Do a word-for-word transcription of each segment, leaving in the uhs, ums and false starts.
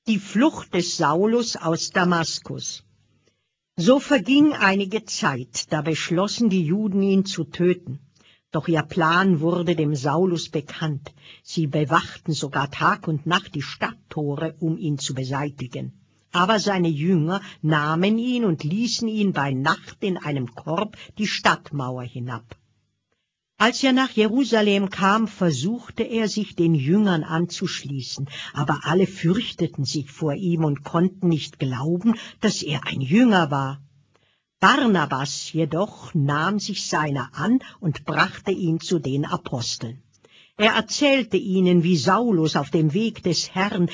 Die Flucht des Saulus aus Damaskus. So verging einige Zeit, da beschlossen die Juden, ihn zu töten. Doch ihr Plan wurde dem Saulus bekannt. Sie bewachten sogar Tag und Nacht die Stadttore, um ihn zu beseitigen. Aber seine Jünger nahmen ihn und ließen ihn bei Nacht in einem Korb die Stadtmauer hinab. Als er nach Jerusalem kam, versuchte er, sich den Jüngern anzuschließen, aber alle fürchteten sich vor ihm und konnten nicht glauben, dass er ein Jünger war. Barnabas jedoch nahm sich seiner an und brachte ihn zu den Aposteln. Er erzählte ihnen, wie Saulus auf dem Weg des Herrn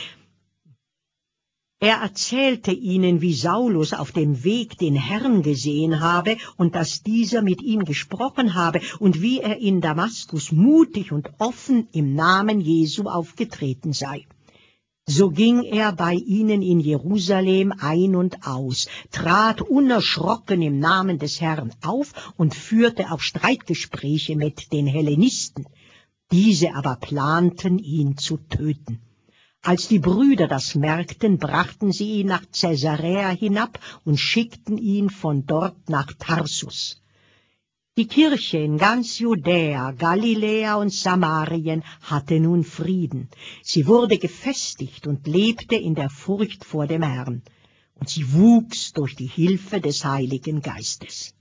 Er erzählte ihnen, wie Saulus auf dem Weg den Herrn gesehen habe und dass dieser mit ihm gesprochen habe und wie er in Damaskus mutig und offen im Namen Jesu aufgetreten sei. So ging er bei ihnen in Jerusalem ein und aus, trat unerschrocken im Namen des Herrn auf und führte auch Streitgespräche mit den Hellenisten. Diese aber planten, ihn zu töten. Als die Brüder das merkten, brachten sie ihn nach Caesarea hinab und schickten ihn von dort nach Tarsus. Die Kirche in ganz Judäa, Galiläa und Samarien hatte nun Frieden. Sie wurde gefestigt und lebte in der Furcht vor dem Herrn. Und sie wuchs durch die Hilfe des Heiligen Geistes.